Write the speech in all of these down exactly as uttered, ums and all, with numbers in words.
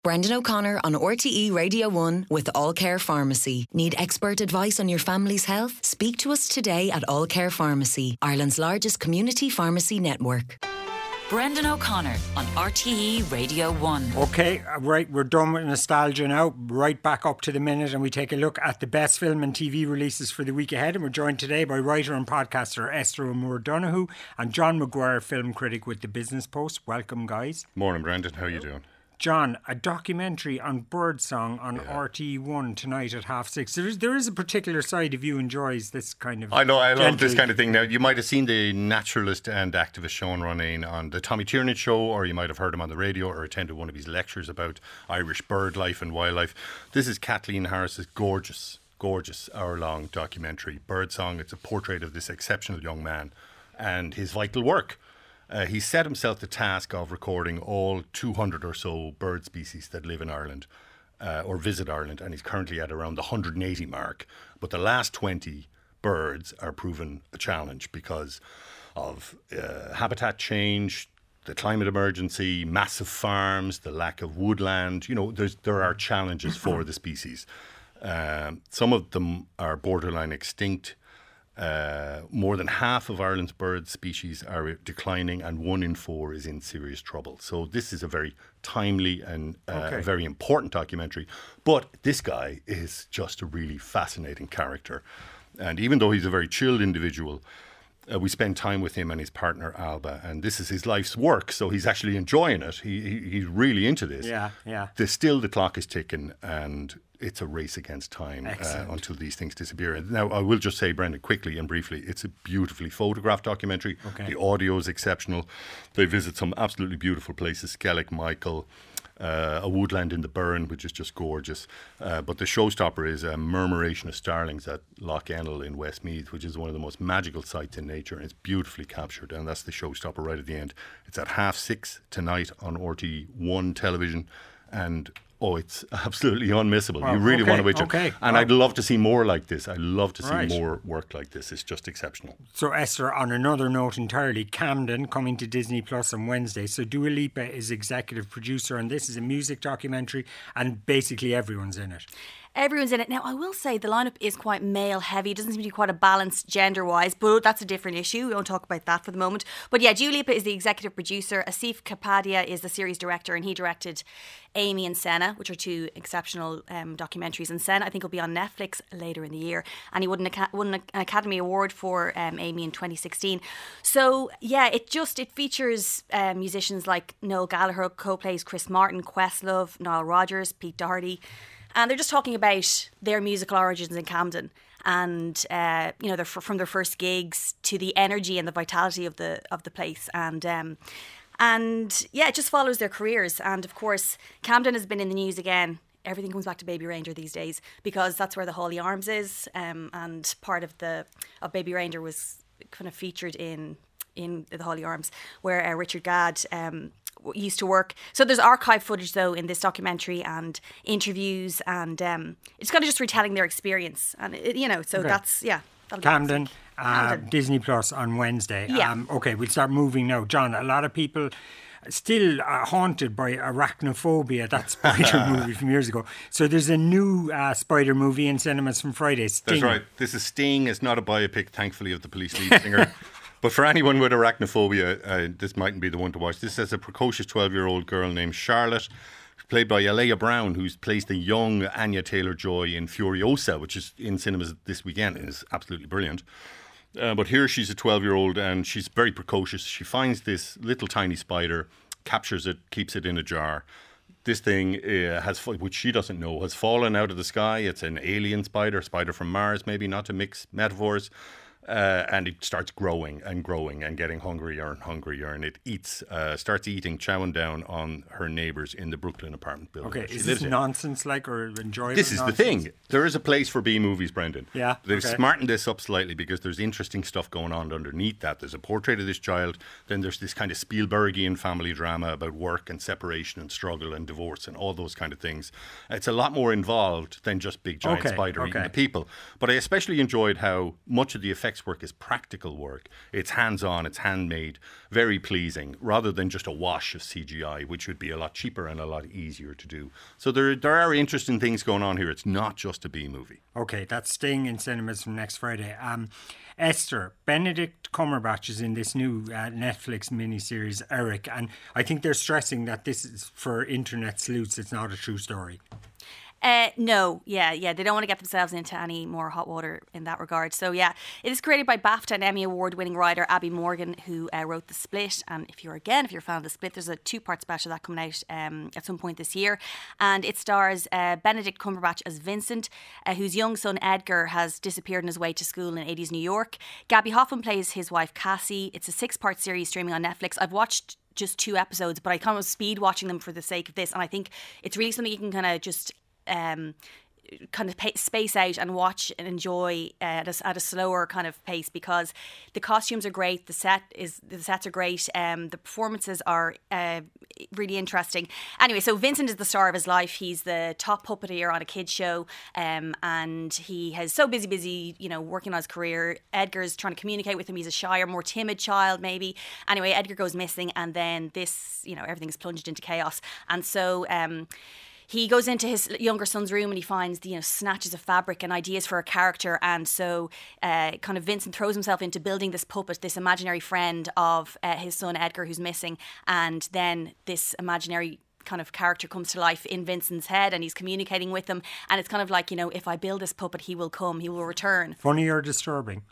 Brendan O'Connor on R T E Radio one with All Care Pharmacy. Need expert advice on your family's health? Speak to us today at All Care Pharmacy, Ireland's largest community pharmacy network. Brendan O'Connor on R T E Radio one. Okay, right, we're done with nostalgia now. Right back up to the minute, and we take a look at the best film and T V releases for the week ahead. And we're joined today by writer and podcaster Esther O'Moore Donoghue and John Maguire, film critic with The Business Post. Welcome, guys. Morning, Brendan. How are you doing? John, a documentary on birdsong on Yeah. R T E one tonight at half six. There is, there is a particular side of you enjoys this kind of... I know, I love gentle- this kind of thing. Now, you might have seen the naturalist and activist Sean Ronayne on the Tommy Tiernan show, or you might have heard him on the radio or attended one of his lectures about Irish bird life and wildlife. This is Kathleen Harris's gorgeous, gorgeous hour-long documentary, Birdsong. It's a portrait of this exceptional young man and his vital work. Uh, he set himself the task of recording all two hundred or so bird species that live in Ireland uh, or visit Ireland, and he's currently at around the one hundred eighty mark. But the last twenty birds are proven a challenge because of uh, habitat change, the climate emergency, massive farms, the lack of woodland. You know, there's, there are challenges for the species. Um, some of them are borderline extinct. Uh, more than half of Ireland's bird species are declining, and one in four is in serious trouble. So this is a very timely and uh, Okay. a very important documentary. But this guy is just a really fascinating character. And even though he's a very chilled individual, uh, we spend time with him and his partner Alba, and this is his life's work. So he's actually enjoying it. He, he he's really into this. Yeah, yeah. There's still the clock is ticking, and it's a race against time uh, until these things disappear. And now, I will just say, Brendan, quickly and briefly, it's a beautifully photographed documentary. Okay. The audio is exceptional. They visit some absolutely beautiful places, Skellig Michael, uh, a woodland in the Burren, which is just gorgeous. Uh, but the showstopper is a murmuration of starlings at Loch Ennell in Westmeath, which is one of the most magical sights in nature, and it's beautifully captured. And that's the showstopper right at the end. It's at half six tonight on R T E one television, and oh, it's absolutely unmissable. Wow, you really okay, want to watch okay. it. And Wow. I'd love to see more like this. I'd love to see Right. more work like this. It's just exceptional. So, Esther, on another note entirely, Camden coming to Disney Plus on Wednesday. So Dua Lipa is executive producer, and this is a music documentary, and basically everyone's in it. Everyone's in it. Now, I will say the lineup is quite male heavy. It doesn't seem to be quite a balance gender wise, but that's a different issue. We won't talk about that for the moment. But yeah, Dua Lipa is the executive producer. Asif Kapadia is the series director, and he directed Amy and Senna, which are two exceptional um, documentaries. And Senna, I think, will be on Netflix later in the year. And he won an, Aca- won an Academy Award for um, Amy in twenty sixteen. So yeah, it just it features um, musicians like Noel Gallagher, co-plays Chris Martin, Questlove, Nile Rodgers, Pete Doherty. And they're just talking about their musical origins in Camden, and uh, you know, they're f- from their first gigs to the energy and the vitality of the of the place, and um, and yeah, it just follows their careers. And of course, Camden has been in the news again. Everything comes back to Baby Ranger these days because that's where the Holy Arms is, um, and part of the of Baby Ranger was kind of featured in in the Holy Arms, where uh, Richard Gadd Um, used to work. So there's archive footage though in this documentary, and interviews, and um, it's kind of just retelling their experience, and it, you know, so Okay. that's yeah. that'll be Camden, fantastic. uh, Camden. Disney Plus on Wednesday. Yeah. Um, okay, we'll start moving now. John, a lot of people still uh, haunted by Arachnophobia, that Spider movie from years ago. So there's a new uh, Spider movie in cinemas from Friday, Sting. That's right. This is Sting. It's not a biopic, thankfully, of the Police lead singer. But for anyone with arachnophobia, uh, this mightn't be the one to watch. This is a precocious twelve-year-old girl named Charlotte, played by Alea Brown, who's plays the young Anya Taylor-Joy in Furiosa, which is in cinemas this weekend and is absolutely brilliant. Uh, but here she's a twelve-year-old, and she's very precocious. She finds this little tiny spider, captures it, keeps it in a jar. This thing uh, has, which she doesn't know, has fallen out of the sky. It's an alien spider, spider from Mars, maybe, not to mix metaphors. Uh, and it starts growing and growing and getting hungrier and hungrier, and it eats, uh, starts eating, chowing down on her neighbours in the Brooklyn apartment building. Okay, She is lives this in. nonsense like or enjoyable? This is nonsense? the thing. There is a place for B movies, Brendan. Yeah, They've okay. smartened this up slightly because there's interesting stuff going on underneath that. There's a portrait of this child. Then there's this kind of Spielbergian family drama about work and separation and struggle and divorce and all those kind of things. It's a lot more involved than just big giant Okay, spider eating okay. the people. But I especially enjoyed how much of the effects effects work is practical work. It's hands-on, it's handmade, very pleasing, rather than just a wash of C G I, which would be a lot cheaper and a lot easier to do. So there, there are interesting things going on here. It's not just a B movie. Okay, that's staying in cinemas from next Friday. Um, Esther, Benedict Cumberbatch is in this new uh, Netflix miniseries, Eric, and I think they're stressing that this is for internet sleuths. It's not a true story. Uh, no, yeah, yeah. They don't want to get themselves into any more hot water in that regard. So, yeah, it is created by BAFTA and Emmy Award-winning writer Abby Morgan, who uh, wrote The Split. And if you're, again, if you're a fan of The Split, there's a two-part special that coming out um, at some point this year. And it stars uh, Benedict Cumberbatch as Vincent, uh, whose young son Edgar has disappeared on his way to school in eighties New York. Gabby Hoffman plays his wife Cassie. It's a six-part series streaming on Netflix. I've watched just two episodes, but I kind of speed watching them for the sake of this. And I think it's really something you can kind of just... Um, kind of pay, space out and watch and enjoy uh, at, a, at a slower kind of pace, because the costumes are great, the set is the sets are great, um, the performances are uh, really interesting. Anyway, so Vincent is the star of his life. He's the top puppeteer on a kids show, um, and he has so busy, busy, you know, working on his career. Edgar's trying to communicate with him. He's a shyer, more timid child, maybe. Anyway, Edgar goes missing, and then this, you know, everything's plunged into chaos, and so. Um, He goes into his younger son's room and he finds, you know, snatches of fabric and ideas for a character. And so uh, kind of Vincent throws himself into building this puppet, this imaginary friend of uh, his son Edgar, who's missing. And then this imaginary kind of character comes to life in Vincent's head, and he's communicating with him. And it's kind of like, you know, if I build this puppet, he will come, he will return. Funny or disturbing?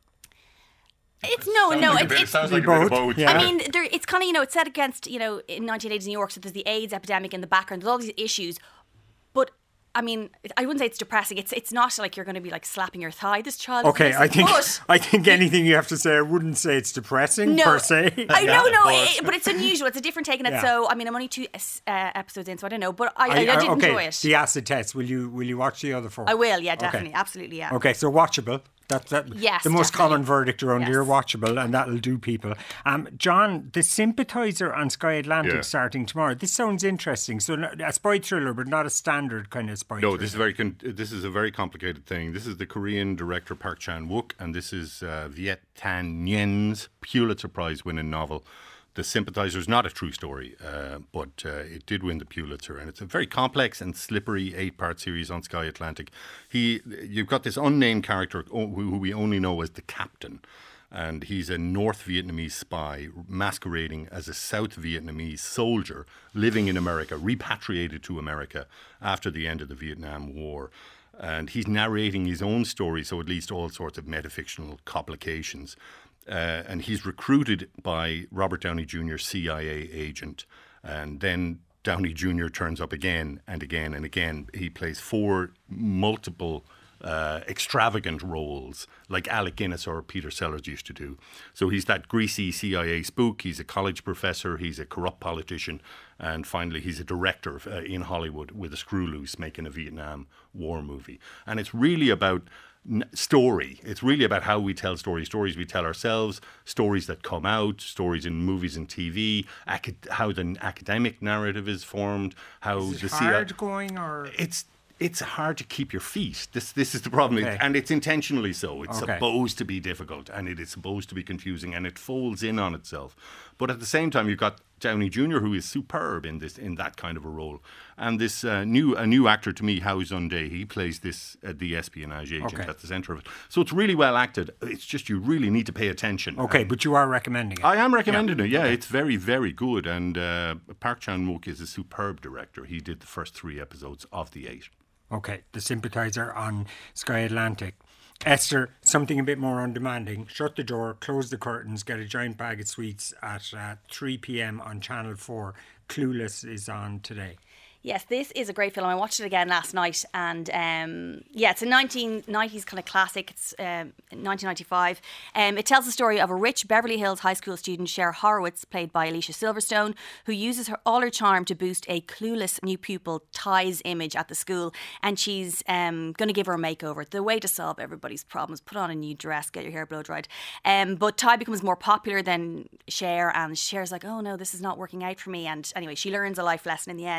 It's no, sounds no. Like it, bit, it's sounds like both. a bit of both. Yeah. I mean, there, it's kind of, you know, it's set against, you know, in nineteen eighties New York, so there's the AIDS epidemic in the background. There's all these issues. But I mean, I wouldn't say it's depressing. It's it's not like you're going to be like slapping your thigh. This child. Okay, is I think but I think anything you have to say, I wouldn't say it's depressing no, per se. I Yeah. know, no, it, but it's unusual. It's a different take on it. Yeah. So I mean, I'm only two uh, episodes in, so I don't know. But I, I, I, I- did okay, enjoy it. the acid test. Will you will you watch the other four? I will. Yeah, Okay. definitely, absolutely. Yeah. Okay, so watchable. That's that. Yes, the most definitely. common verdict around Yes. here, watchable, and that'll do people. Um, John, the Sympathizer on Sky Atlantic Yeah. starting tomorrow. This sounds interesting. So no- a spy thriller, but not a standard kind of spy. No, thriller. this is very con- this is a very complicated thing. This is the Korean director Park Chan-wook, and this is uh, Viet Thanh Nguyen's Pulitzer Prize winning novel. The Sympathizer is not a true story, uh, but uh, it did win the Pulitzer, and it's a very complex and slippery eight-part series on Sky Atlantic. He, you've got this unnamed character who who we only know as the Captain, and he's a North Vietnamese spy masquerading as a South Vietnamese soldier living in America, repatriated to America after the end of the Vietnam War. And he's narrating his own story, so it leads to all sorts of metafictional complications. Uh, and he's recruited by Robert Downey Junior's C I A agent. And then Downey Junior turns up again and again and again. He plays four multiple uh, extravagant roles like Alec Guinness or Peter Sellers used to do. So he's that greasy C I A spook. He's a college professor. He's a corrupt politician. And finally, he's a director uh, in Hollywood with a screw loose making a Vietnam War movie. And it's really about n- story. It's really about how we tell stories, stories we tell ourselves, stories that come out, stories in movies and T V, acad- how the academic narrative is formed, how Is the it C I A... hard going or? It's it's hard to keep your feet. This this is the problem, Okay. and it's intentionally so. It's Okay. supposed to be difficult, and it is supposed to be confusing, and it folds in on itself. But at the same time, you've got Downey Junior, who is superb in this in that kind of a role, and this uh, new a new actor to me, Hao Zun-dae. He plays this uh, the espionage agent Okay. at the centre of it. So it's really well acted. It's just you really need to pay attention. Okay, And but you are recommending it. I am recommending it. Yeah, it's very, very good. And uh, Park Chan-wook is a superb director. He did the first three episodes of the eight. Okay, The Sympathizer on Sky Atlantic. Esther, something a bit more undemanding. Shut the door, close the curtains, get a giant bag of sweets at uh, three p.m. on Channel four. Clueless is on today. Yes, this is a great film. I watched it again last night, and um, yeah, it's a nineteen nineties kind of classic. It's um, nineteen ninety-five. Um, it tells the story of a rich Beverly Hills high school student, Cher Horowitz, played by Alicia Silverstone, who uses her all her charm to boost a clueless new pupil, Ty's, image at the school, and she's um, going to give her a makeover. The way to solve everybody's problems: put on a new dress, get your hair blow dried. Um, but Ty becomes more popular than Cher, and Cher's like, "Oh no, this is not working out for me." And anyway, she learns a life lesson in the end.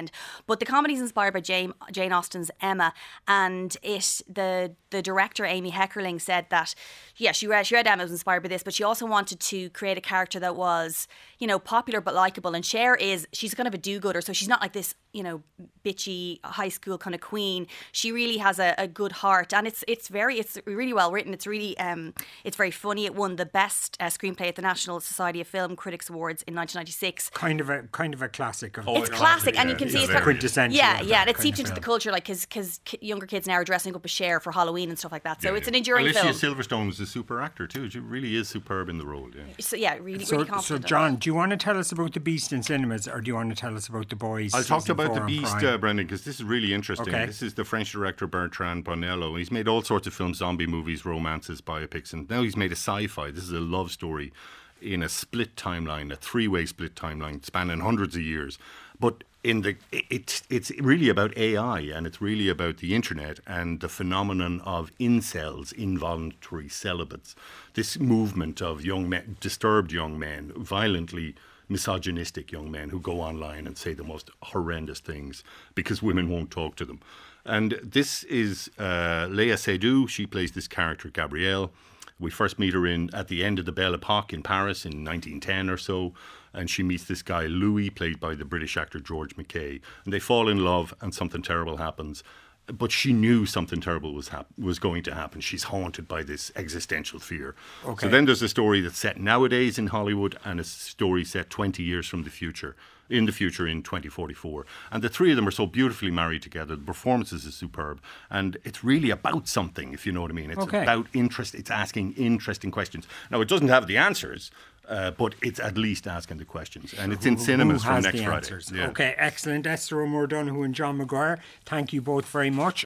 But the comedy is inspired by Jane, Jane Austen's Emma, and it the the director Amy Heckerling said that yeah she read she read Emma, was inspired by this, but she also wanted to create a character that was, you know, popular but likable. And Cher is she's kind of a do-gooder, so she's not like this, you know, bitchy high school kind of queen. She really has a, a good heart, and it's it's very it's really well written. It's really um it's very funny. It won the best uh, screenplay at the National Society of Film Critics Awards in nineteen ninety-six. Kind of a kind of a classic. Of Oh, It's yeah, classic, yeah, and you can yeah, see it's very kind of, quintessential. yeah, of yeah, that and it's kind seeped of into the film. culture, like because younger kids now are dressing up as Cher for Halloween and stuff like that. So Yeah, it's yeah. an enduring Alicia film. Silverstone was a super actor too. She really is superb in the role. Yeah. So yeah, really, So, really so confident. John, do you want to tell us about The Beast in cinemas, or do you want to tell us about The Boys? I'll talk season about four The on Beast, Prime? uh, Brendan, because this is really interesting. Okay. This is the French director Bertrand Bonello. He's made all sorts of films, zombie movies, romances, biopics, and now he's made a sci-fi. This is a love story in a split timeline, a three-way split timeline spanning hundreds of years. But in the it, it's really about A I, and it's really about the internet and the phenomenon of incels, involuntary celibates. This movement of young men, disturbed young men, violently misogynistic young men who go online and say the most horrendous things because women won't talk to them. And this is uh, Léa Seydoux. She plays this character, Gabrielle. We first meet her in at the end of the Belle Epoque in Paris in nineteen ten or so, and she meets this guy Louis, played by the British actor George McKay, and they fall in love, and something terrible happens. But she knew something terrible was hap- was going to happen. She's haunted by this existential fear. Okay. So then there's a story that's set nowadays in Hollywood, and a story set twenty years from the future, in the future in twenty forty-four. And the three of them are so beautifully married together. The performances are superb. And it's really about something, if you know what I mean. It's Okay. about interest. It's asking interesting questions. Now, it doesn't have the answers, uh, but it's at least asking the questions. And it's in Who cinemas has from next the Friday. answers? Yeah. Okay, excellent. Esther O'Moore Donoghue and John Maguire, thank you both very much.